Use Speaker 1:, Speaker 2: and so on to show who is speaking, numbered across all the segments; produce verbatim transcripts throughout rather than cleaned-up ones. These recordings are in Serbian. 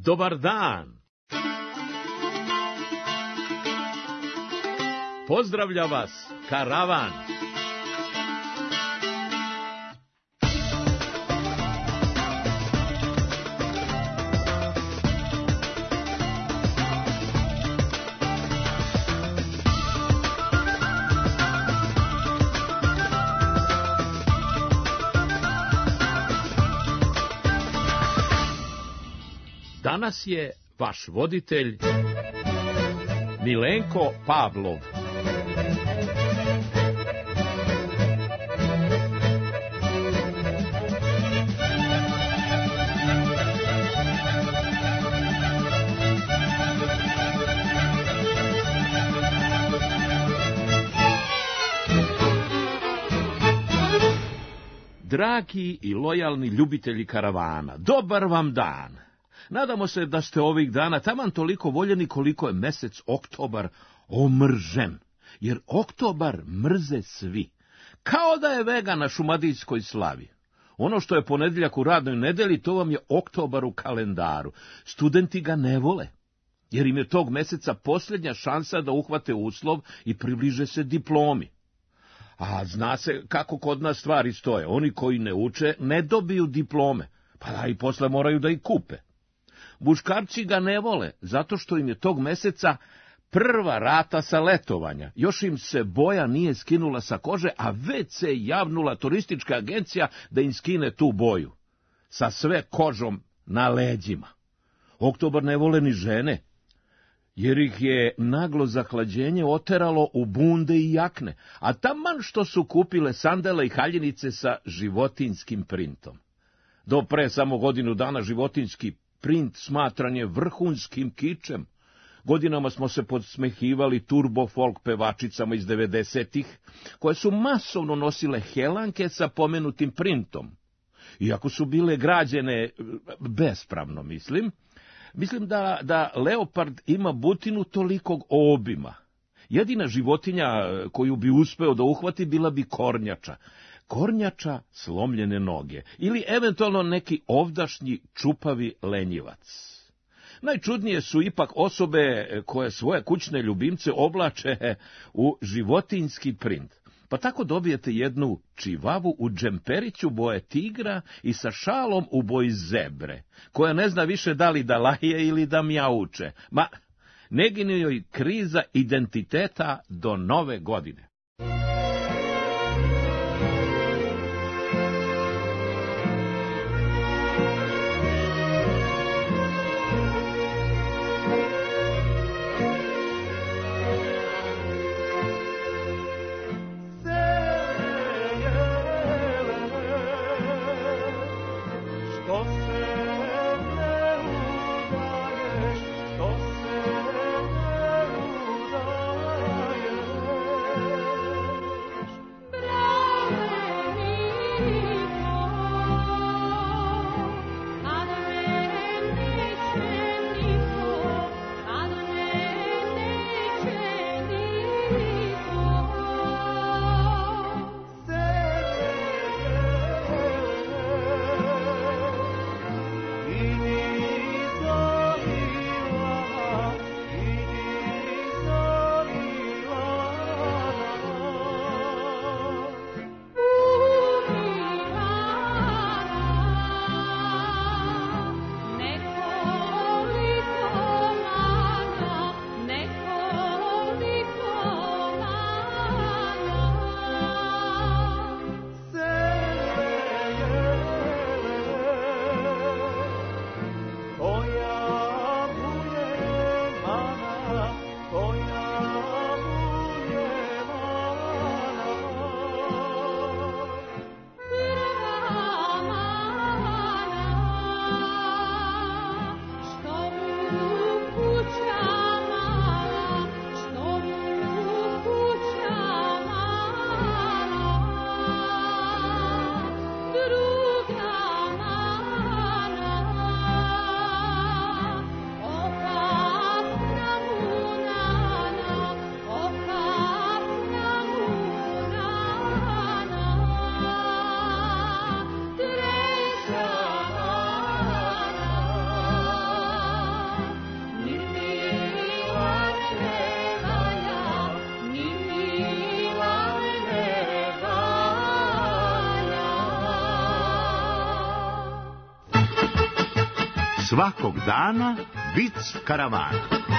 Speaker 1: Dobar dan! Pozdravlja vas karavan! Danas je vaš voditelj Milenko Pavlov. Dragi i lojalni ljubitelji karavana, dobar vam dan! Nadamo se da ste ovih dana taman toliko voljeni koliko je mesec oktobar omržen, jer oktobar mrze svi, kao da je vega na šumadijskoj slavi. Ono što je ponedjeljak u radnoj nedjelji, to vam je oktobar u kalendaru. Studenti ga ne vole, jer im je tog meseca posljednja šansa da uhvate uslov i približe se diplomi. A zna se kako kod nas stvari stoje. Oni koji ne uče ne dobiju diplome, pa da i posle moraju da ih kupe. Muškarci ga ne vole, zato što im je tog meseca prva rata sa letovanja. Još im se boja nije skinula sa kože, a već se javnula turistička agencija da im skine tu boju. Sa sve kožom na leđima. Oktobar ne vole ni žene, jer ih je naglo zahlađenje oteralo u bunde i jakne, a taman što su kupile sandele i haljinice sa životinjskim printom. Do pre samo godinu dana životinjski print smatran je vrhunskim kičem. Godinama smo se podsmehivali turbo folk pevačicama iz devedesetih, koje su masovno nosile helanke sa pomenutim printom. Iako su bile građene bespravno, mislim, mislim da, da leopard ima butinu tolikog obima. Jedina životinja koju bi uspeo da uhvati bila bi kornjača. Kornjača slomljene noge ili eventualno neki ovdašnji čupavi lenjivac. Najčudnije su ipak osobe koje svoje kućne ljubimce oblače u životinjski print. Pa tako dobijete jednu čivavu u džemperiću boje tigra i sa šalom u boji zebre, koja ne zna više da li da laje ili da mjauče. Ma, ne gine joj kriza identiteta do nove godine.
Speaker 2: Svakog dana vic karavana.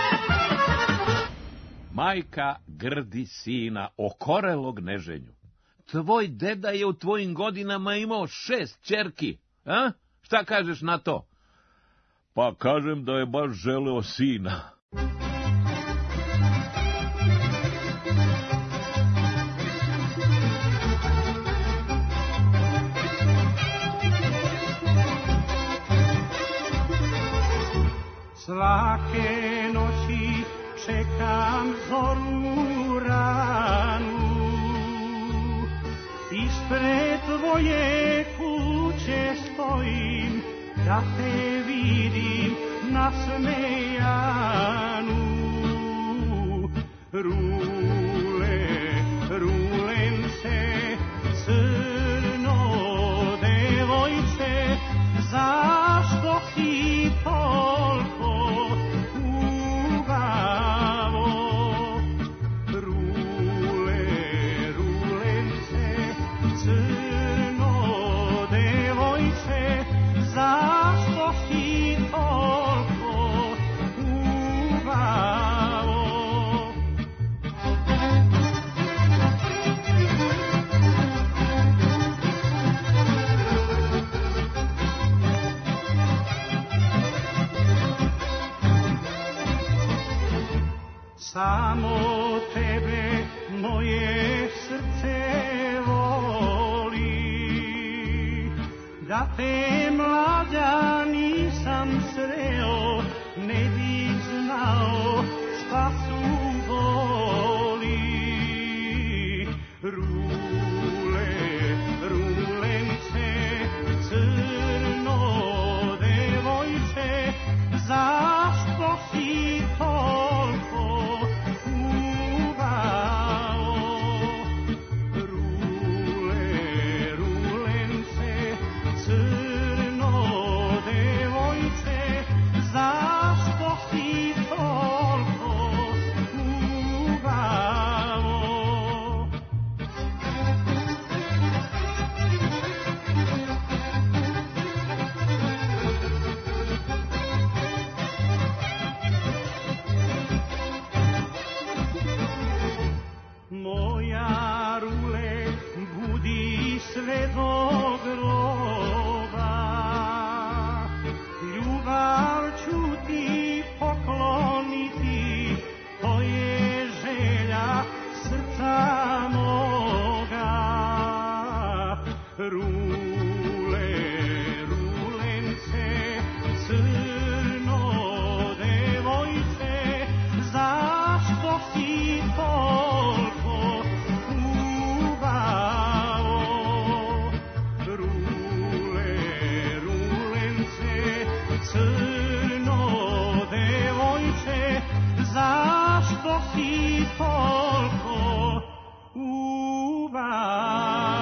Speaker 1: Majka grdi sina okorelog neženju. Tvoj deda je u tvojim godinama imao šest ćerki, a? Šta kažeš na to? Pa kažem da je baš želeo sina.
Speaker 3: Svake noći čekam zoru ranu, ispred tvoje kuće stojim, da te vidim nasmejanu. Rule, rulence, crno devojče, zašto si toliko ugavo? Rule, rulence, crno devojče, zašto si toliko ugavo? Samo tebe moje srce voli, da te mlađa nisam sreo, ne bih znao šta su boli. Rule, rulence, crno devojče, zašto si toliko ugao? Rule, rulence, crno devojče, zašto si toliko ugao? Moja rule, budi sve do groba, ljubav ću ti pokloniti, to je želja srca moga. Rule, rulence, crno devojče, zašto si toliko ugao? Rule, rulence, crno devojče, zašto si toliko ugao?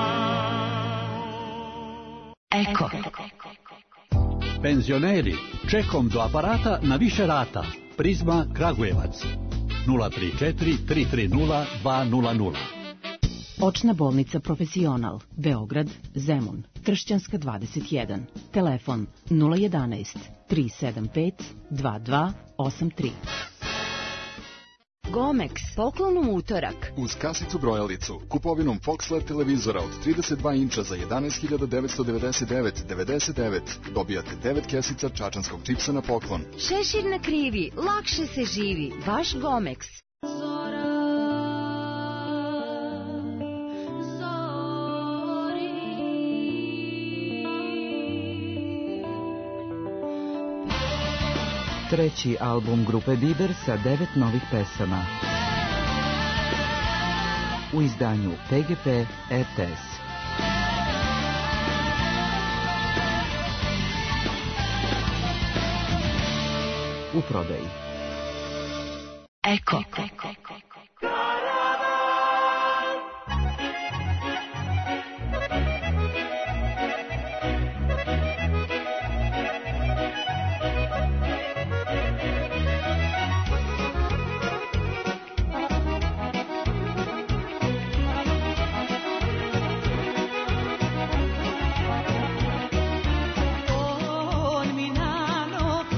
Speaker 4: Eko.
Speaker 5: Penzioneri, čekom do aparata na više rata. Prizma Kragujevac. nula tri četiri tri tri nula dva nula nula.
Speaker 4: Očna bolnica Profesional, Beograd, Zemun, Tršćanska dvadeset jedan. Telefon nula jedanaest tri sedam pet dva dva osam tri.
Speaker 6: Gomex, poklon u utorak.
Speaker 7: Uz kasicu brojalicu, kupovinom Foxler televizora od trideset dva inča za jedanaest hiljada devetsto devedeset devet zarez devedeset devet dobijate devet kesica čačanskog čipsa na poklon.
Speaker 6: Šešir na krivi, lakše se živi. Vaš Gomex.
Speaker 8: Treći album grupe Biber sa devet novih pesama. U izdanju P G P R T S. U prodaji.
Speaker 4: Eko.
Speaker 3: Con Milano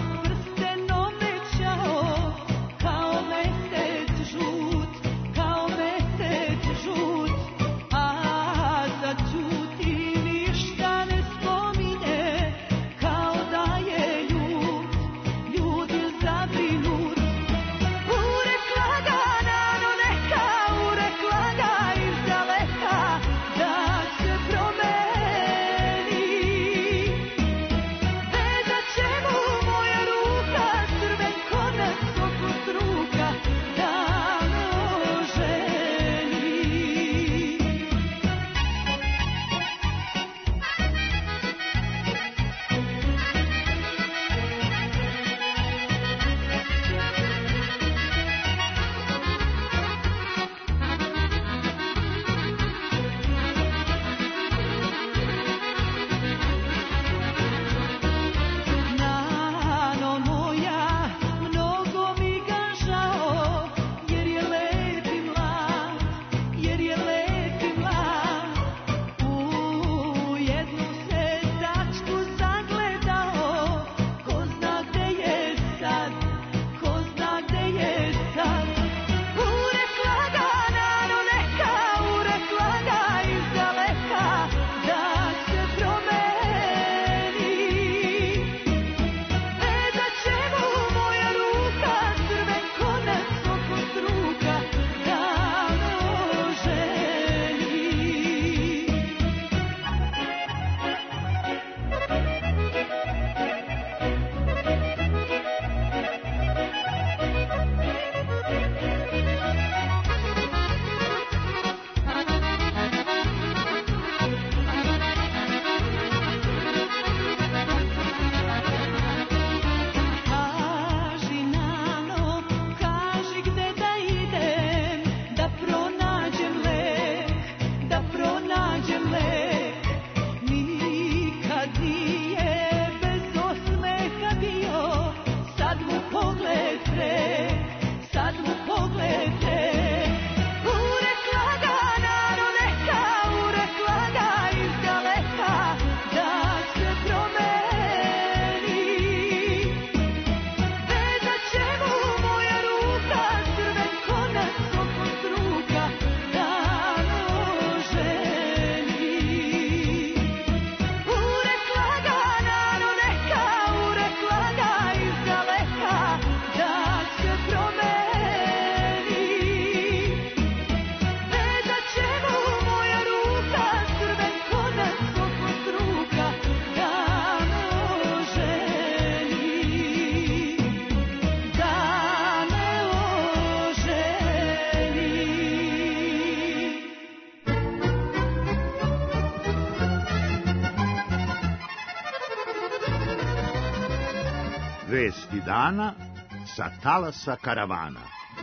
Speaker 2: Vesti dana sa talasa karavana.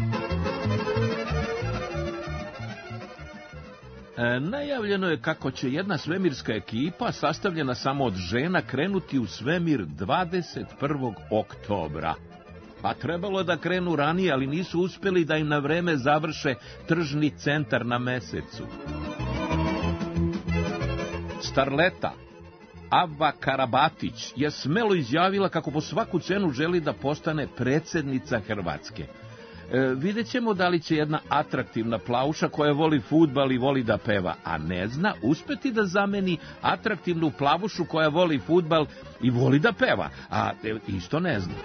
Speaker 1: E, najavljeno je kako će jedna svemirska ekipa, sastavljena samo od žena, krenuti u svemir dvadeset prvog oktobra. Pa trebalo je da krenu ranije, ali nisu uspjeli da im na vreme završe tržni centar na Mesecu. Starleta Ava Karabatić je smelo izjavila kako po svaku cenu želi da postane predsjednica Hrvatske. E, vidjet ćemo da li će jedna atraktivna plauša koja voli fudbal i voli da peva, a ne zna, uspeti da zameni atraktivnu plavušu koja voli fudbal i voli da peva, a e, isto ne zna.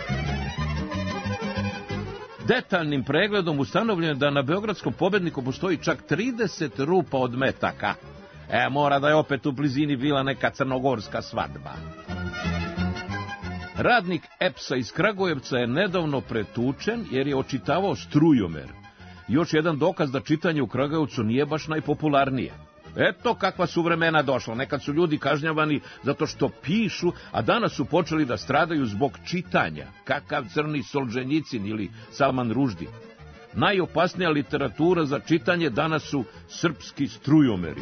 Speaker 1: Detaljnim pregledom ustanovljeno je da na beogradskom pobedniku postoji čak trideset rupa od metaka. E, mora da je opet u blizini bila neka crnogorska svadba. Radnik E P S-a iz Kragujevca je nedavno pretučen jer je očitavao strujomer. Još jedan dokaz da čitanje u Kragujevcu nije baš najpopularnije. Eto kakva su vremena došla. Nekad su ljudi kažnjavani zato što pišu, a danas su počeli da stradaju zbog čitanja. Kakav crni Solženjicin ili Salman Ruždi. Najopasnija literatura za čitanje danas su srpski strujomeri.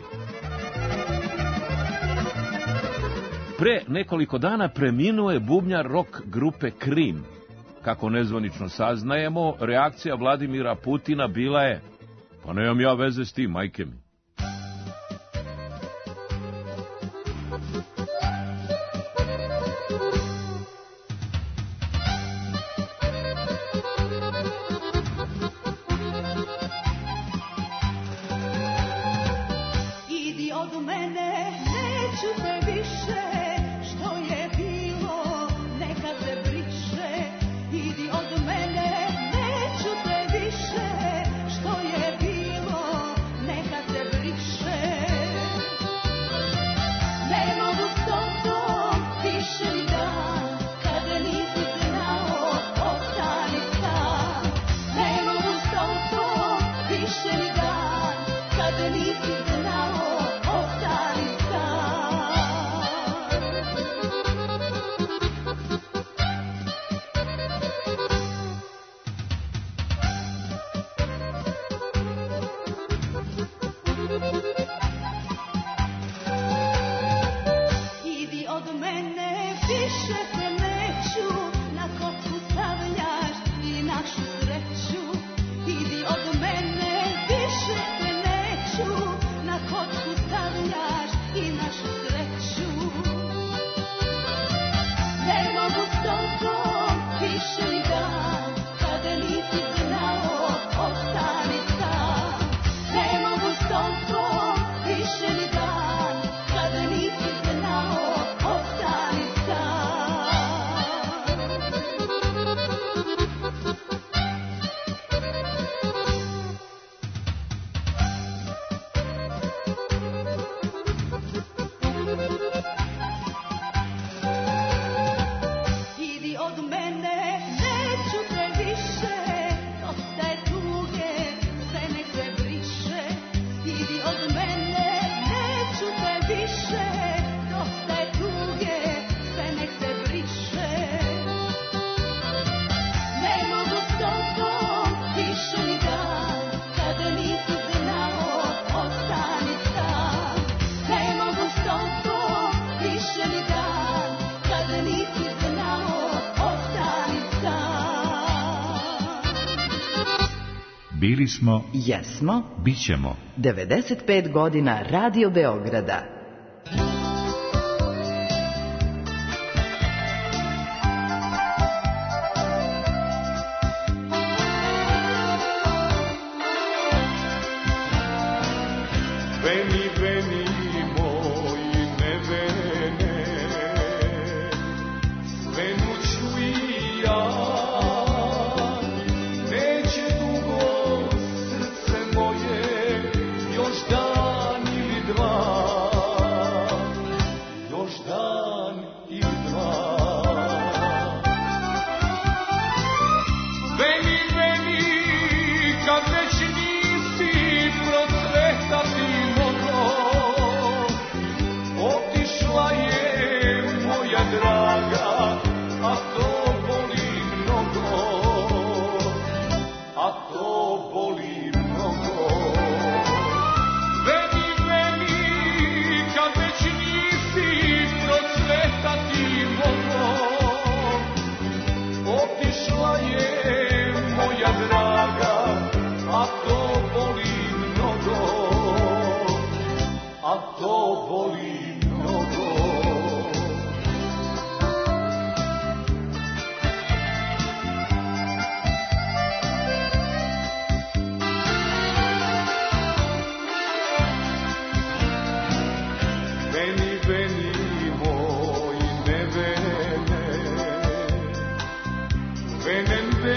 Speaker 1: Pre nekoliko dana preminuo je bubnjar rock grupe Krim. Kako nezvanično saznajemo, reakcija Vladimira Putina bila je: pa nemam ja veze s tim, majke mi.
Speaker 9: Bili smo,
Speaker 8: jesmo,
Speaker 9: bit ćemo.
Speaker 8: devedeset pet godina Radio Beograda.
Speaker 3: Veni, veni, moj nevene, svenu ću i ja. Dan ili dva,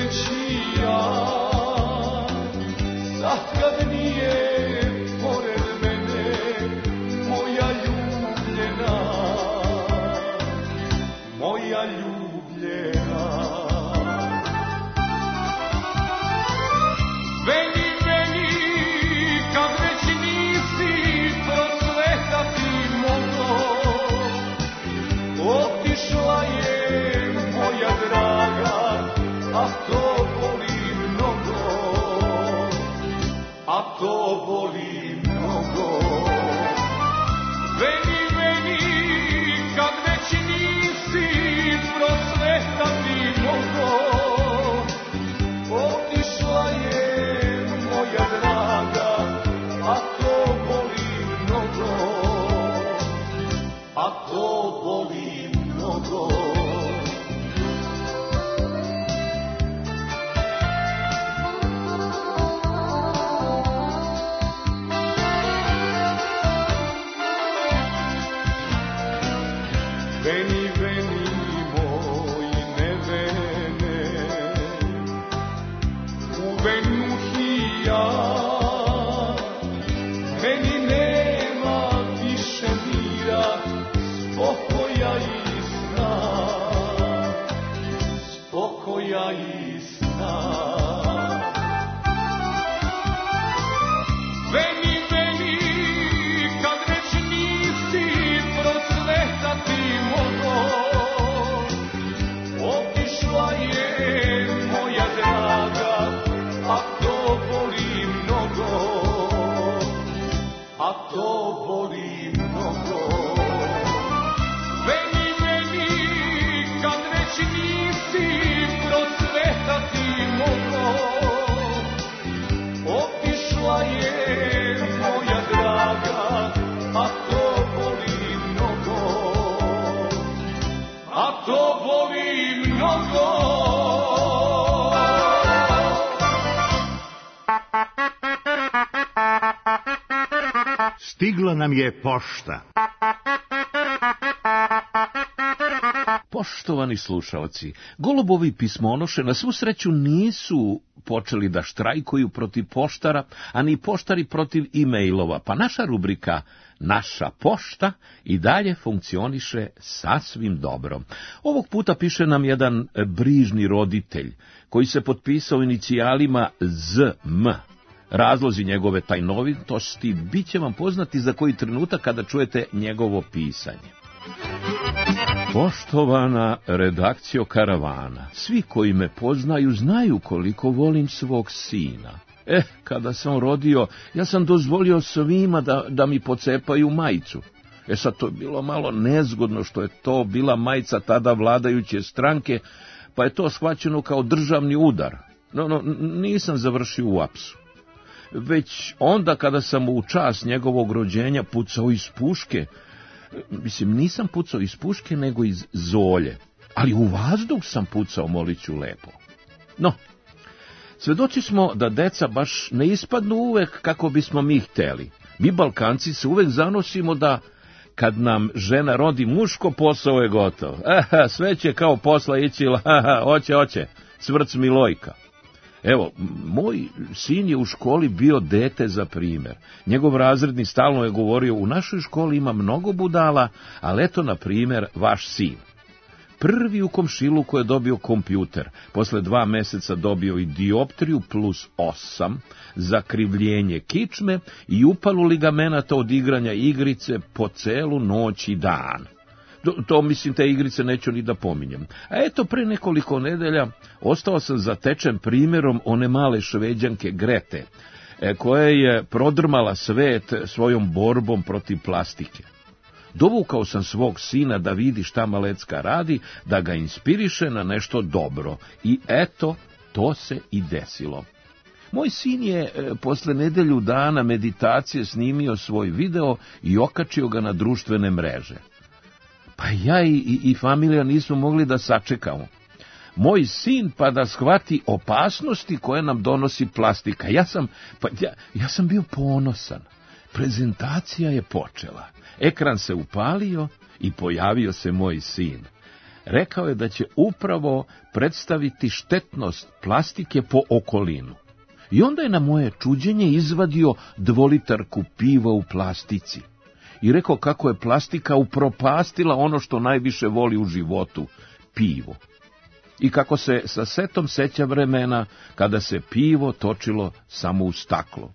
Speaker 3: reći ja, sad kad nije pored mene moja ljubljena, moja ljubljena. Veni, veni, kad već nisi prosvetati mogo, otišla je moja draga, a to boli mnogo, a to boli mnogo. Veni, veni, kad već nisi prosvetati mogo, otišla je moja draga, a to boli mnogo, a to boli mnogo. Veni, veni, moj nevene, u venuhi ja, meni nema više mira, spokoja i sna, spokoja i sna. Veni, veni, kad već nisi prosvetati mogo, otišla je moja draga, a to boli mnogo, a to boli mnogo. Veni, veni, kad već nisi prosvetati mogo, otišla je moja draga, a to boli mnogo, a to boli mnogo.
Speaker 2: Stigla nam je pošta.
Speaker 1: Poštovani slušalci, golubovi pismonoše na svu sreću nisu počeli da štrajkuju protiv poštara, a ni poštari protiv e-mailova, pa naša rubrika Naša pošta i dalje funkcioniše sasvim dobro. Ovog puta piše nam jedan brižni roditelj, koji se potpisao inicijalima Z M. Razlozi njegove tajnovitosti bit će vam poznati za koji trenutak kada čujete njegovo pisanje. Poštovana redakcijo Karavana, svi koji me poznaju znaju koliko volim svog sina. Eh, kada sam rodio, ja sam dozvolio svima da, da mi pocepaju majicu. E sad, to je bilo malo nezgodno što je to bila majica tada vladajuće stranke, pa je to shvaćeno kao državni udar. No, no, nisam završio u apsu. Već onda kada sam u čast njegovog rođenja pucao iz puške, mislim, nisam pucao iz puške, nego iz zolje, ali u vazduh sam pucao, moliću lepo. No, svedoci smo da deca baš ne ispadnu uvek kako bismo mi hteli. Mi Balkanci se uvek zanosimo da kad nam žena rodi muško, posao je gotov. Aha, sve će kao posla ići, aha, oće, oće, cvrc Milojka. Evo, moj sin je u školi bio dete za primjer. Njegov razredni stalno je govorio, u našoj školi ima mnogo budala, ali eto, na primjer, vaš sin. Prvi u komšiluku je dobio kompjuter, posle dva meseca dobio i dioptriju plus osam, zakrivljenje kičme i upalu ligamenata od igranja igrice po celu noć i dan. To, to, mislim, te igrice neću ni da pominjem. A eto, pre nekoliko nedelja ostao sam zatečen primjerom one male Šveđanke Grete, koja je prodrmala svet svojom borbom protiv plastike. Dovukao sam svog sina da vidi šta Malecka radi, da ga inspiriše na nešto dobro. I eto, to se i desilo. Moj sin je posle nedelju dana meditacije snimio svoj video i okačio ga na društvene mreže. Pa ja i, i, i familija nismo mogli da sačekamo. Moj sin pa da shvati opasnosti koje nam donosi plastika. Ja sam, pa ja, ja sam bio ponosan. Prezentacija je počela. Ekran se upalio i pojavio se moj sin. rekao je da će upravo predstaviti štetnost plastike po okolinu. I onda je na moje čuđenje izvadio dvolitarku piva u plastici i rekao kako je plastika upropastila ono što najviše voli u životu, pivo. I kako se sa setom seća vremena kada se pivo točilo samo u staklo.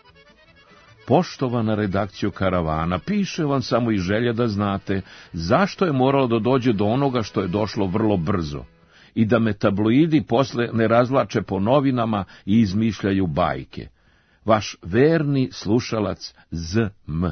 Speaker 1: Poštovana redakcijo Karavana, piše vam samo iz želje da znate zašto je moralo da dođe do onoga što je došlo vrlo brzo i da me tabloidi posle ne razvlače po novinama i izmišljaju bajke. Vaš verni slušalac Z M.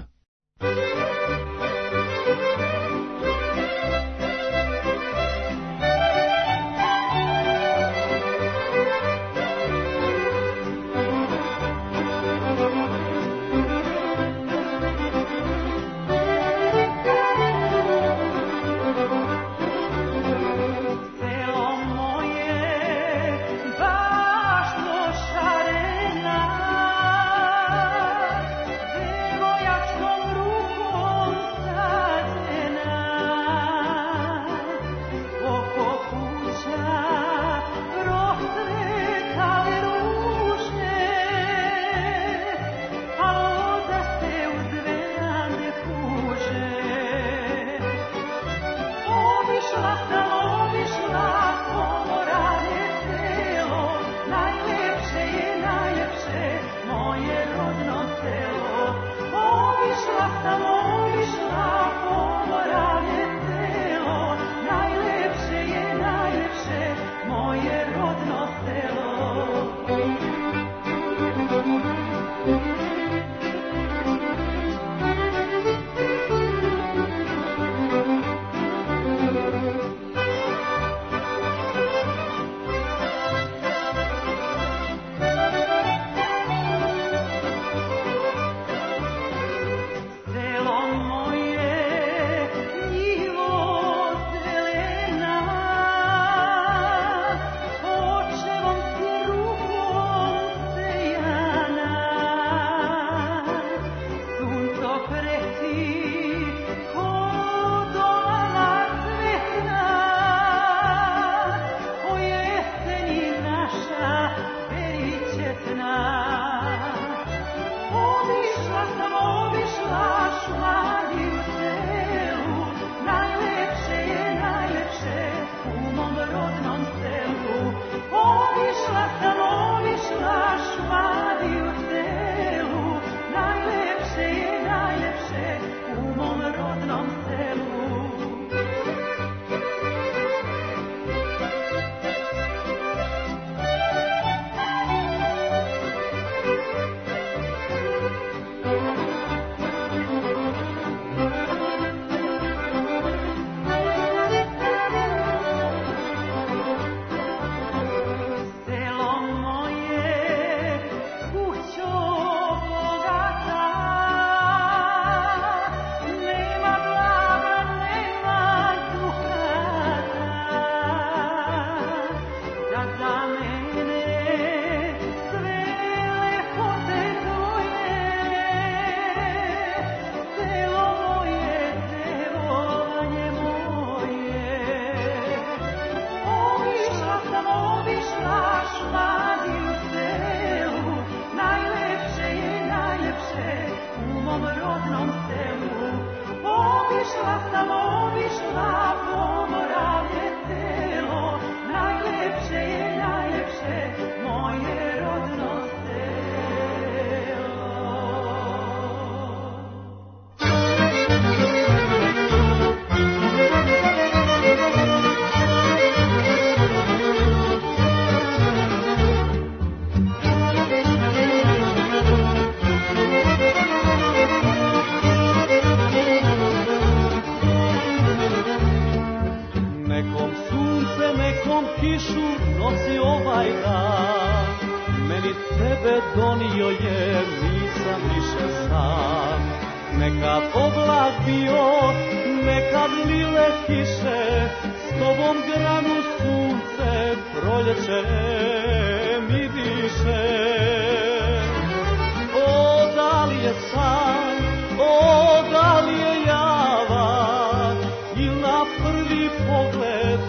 Speaker 3: Pogled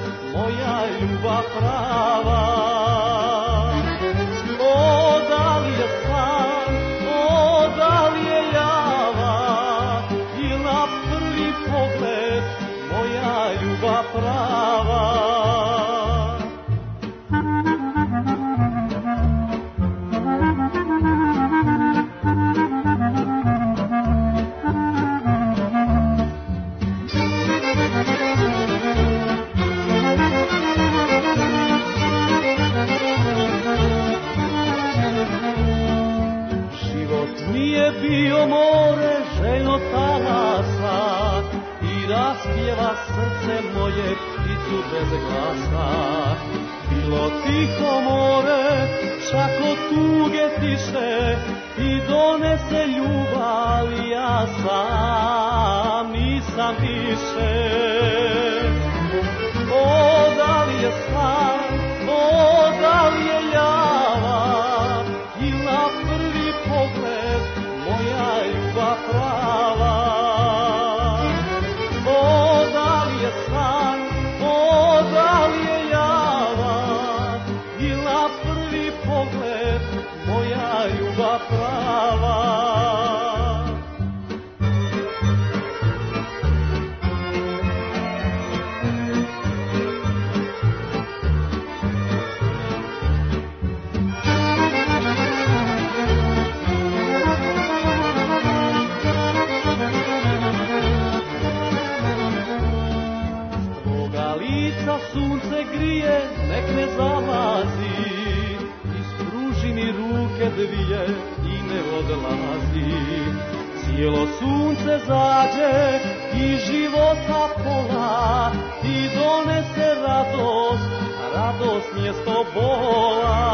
Speaker 3: bio more željno talasa i raspjeva srce moje pticu bez glasa. Bilo tiho more, čak od tuge tiše i donese ljubav, ja sam nisam više. O, da li je san, o, da li je java, i na prvi pogled moja ljubav prava. O, da li je san, o, da li je java, i na prvi pogled moja ljubav prava. Sunce grije, nek ne zalazi, ispruži mi ruke dvije i ne odlazi. Cijelo sunce zađe i života pola i donese radost, radost mjesto bola.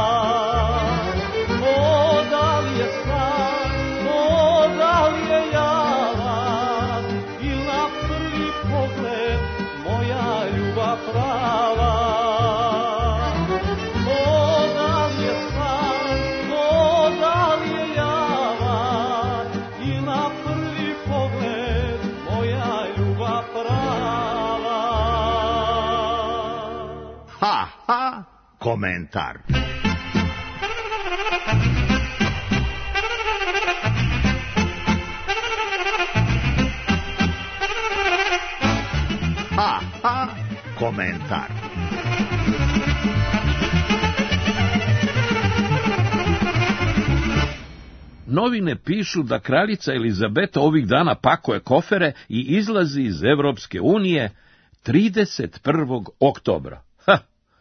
Speaker 3: O, da li je san, o, da li je java, i na prvi pogled moja ljubav prava. O, da li je san, o, da li je java, i na prvi pogled moja ljubav prava.
Speaker 2: Ha, ha, komentar. Ha, ha, komentar.
Speaker 1: Novine pišu da kraljica Elizabeta ovih dana pakuje kofere i izlazi iz Evropske unije trideset prvog oktobra. Ha,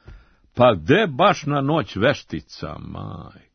Speaker 1: pa gde baš na noć veštica, majko?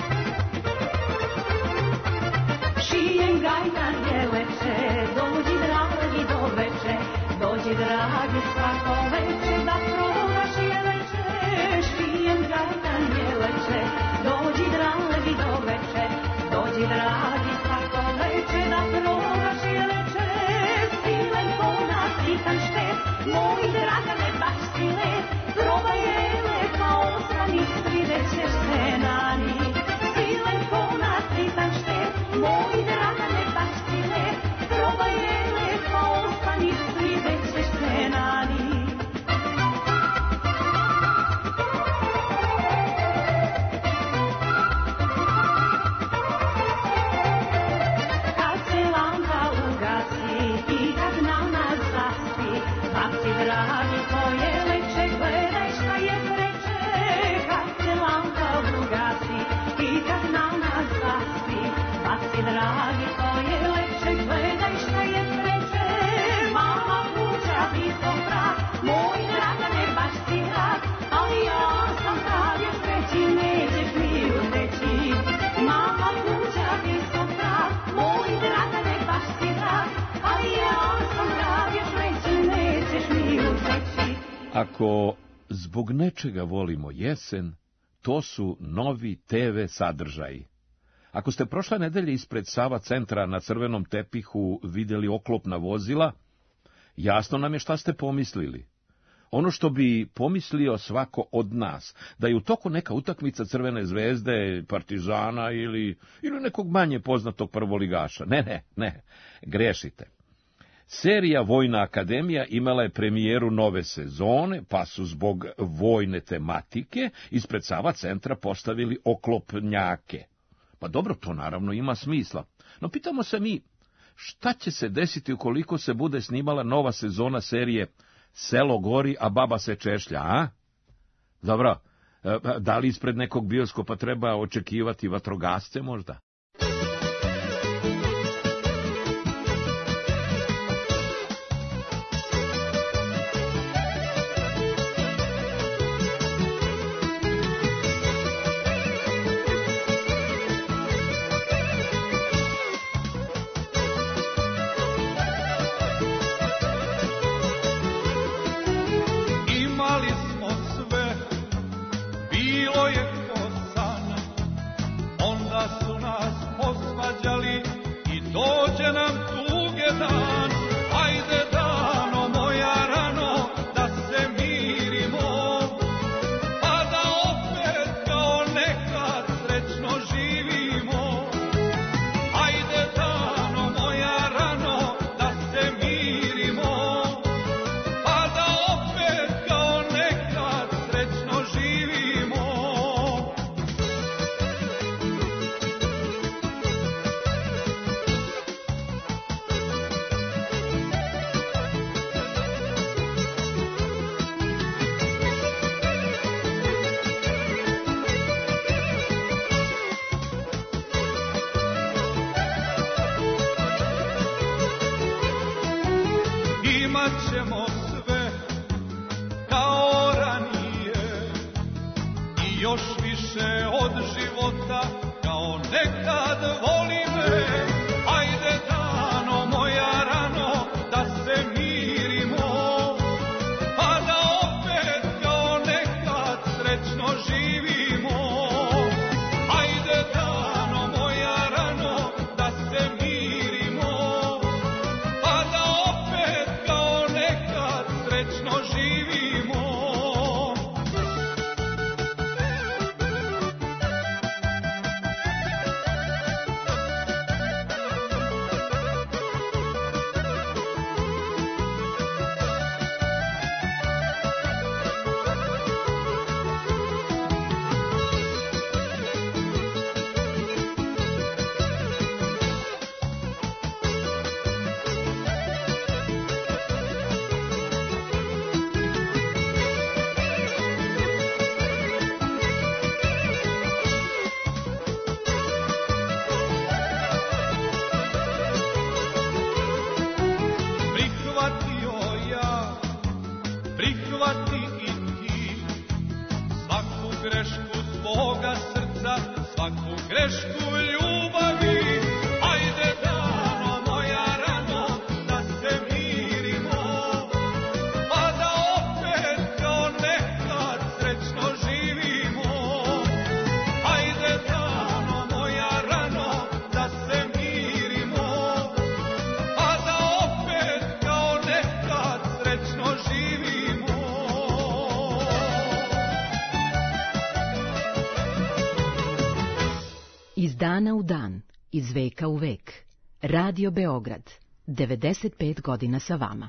Speaker 10: Šijem gajdan je leče, dođi
Speaker 3: dragi, svako veče da probaš jeleče, špijem gajtan jeleče, dođi dragi do veče, dođi dragi, svako veče da probaš jeleče, stilen ko nas pitan štet, moj dragane baš si let, probaj jele pa ostani, vidjet ćeš se na njih, stilen ko nas pitan štet, moj dragane baš si let, probaj jele pa ostani, vidjet ćeš se na njih. Kad se lampa ugasi i kad na nas zaspi, baci dragi tvoje leče, gledaj šta je sreće. Kad se lampa ugasi i kad na nas zaspi, baci dragi tvoje leče, gledaj šta je sreće. Mama kuća visokrat, moj dragane baš si rad, ali ja sam pravi sreći, nećeš mi uteći. Mama kuća visokrat, moj dragane baš si rad, ali ja sam pravi sreći, nećeš mi uteći.
Speaker 1: Ako zbog nečega volimo jesen, to su novi te ve sadržaji. Ako ste prošle nedelje ispred Sava centra na crvenom tepihu vidjeli oklopna vozila, jasno nam je šta ste pomislili. Ono što bi pomislio svako od nas, da je u toku neka utakmica Crvene zvezde, Partizana ili, ili nekog manje poznatog prvoligaša. Ne, ne, ne, grešite. Serija Vojna akademija imala je premijeru nove sezone, pa su zbog vojne tematike ispred Sava centra postavili oklopnjake. Pa dobro, to naravno ima smisla. No pitamo se mi, šta će se desiti ukoliko se bude snimala nova sezona serije Selo gori, a baba se češlja, a? Dobro, da li ispred nekog bioskopa treba očekivati vatrogasce možda?
Speaker 3: Dođe nam tuge dan, ajde dano moja rano, da se mirimo, pa da opet kao nekad srećno živimo. Ajde dano moja rano, da se mirimo, pa da opet kao nekad srećno živimo. Ćemo sve kao ranije i još više od života kao nekad voli me. Ajde dano moja rano, da se mirimo, pa da opet kao nekad srećno živimo. Ajde dano moja rano, da se mirimo, pa da opet kao nekad srećno živimo. Pa
Speaker 4: Iz dana u dan, iz veka u vek. Radio Beograd, devedeset pet godina sa vama.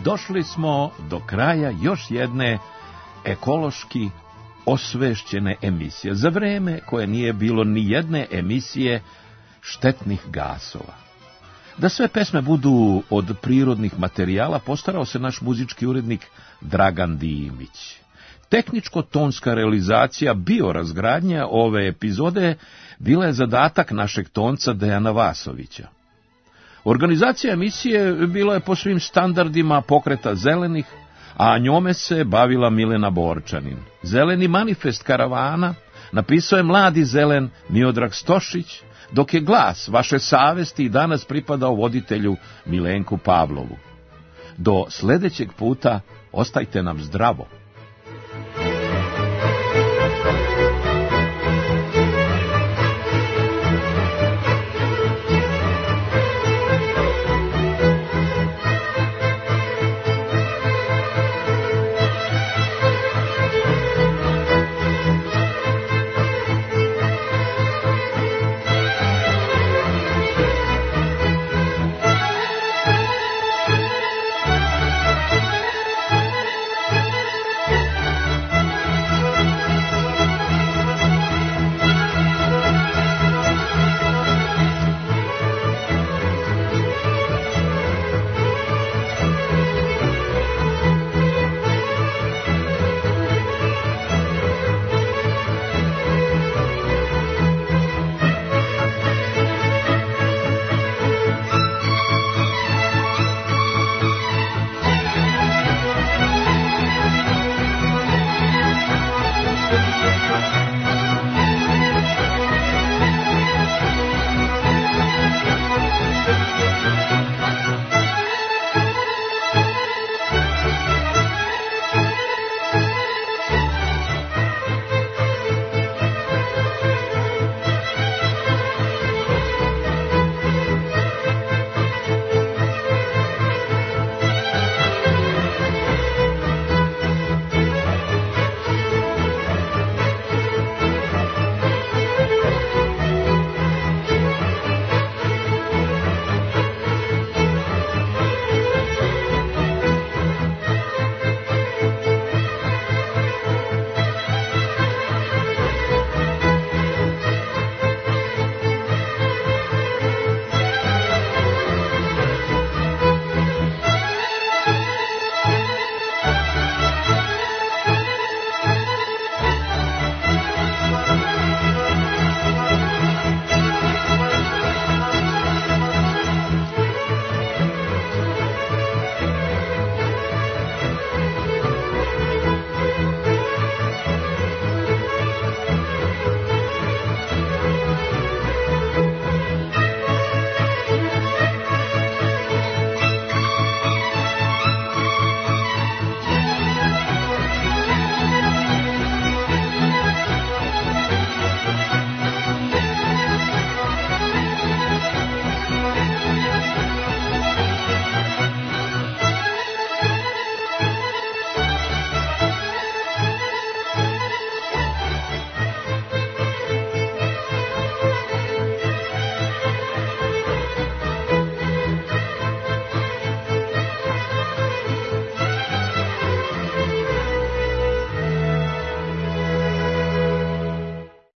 Speaker 1: došli smo do kraja još jedne ekološki osvešćene emisije, za vreme koje nije bilo ni jedne emisije štetnih gasova. Da sve pesme budu od prirodnih materijala postarao se naš muzički urednik Dragan Dimić. Tehničko-tonska realizacija biorazgradnja ove epizode bila je zadatak našeg tonca Dejana Vasovića. Organizacija emisije bila je po svim standardima Pokreta zelenih, a njome se bavila Milena Borčanin. Zeleni manifest karavana napisao je mladi zelen Miodrag Stošić, dok je glas vaše savesti i danas pripadao voditelju Milenku Pavlovu. Do sljedećeg puta ostajte nam zdravo.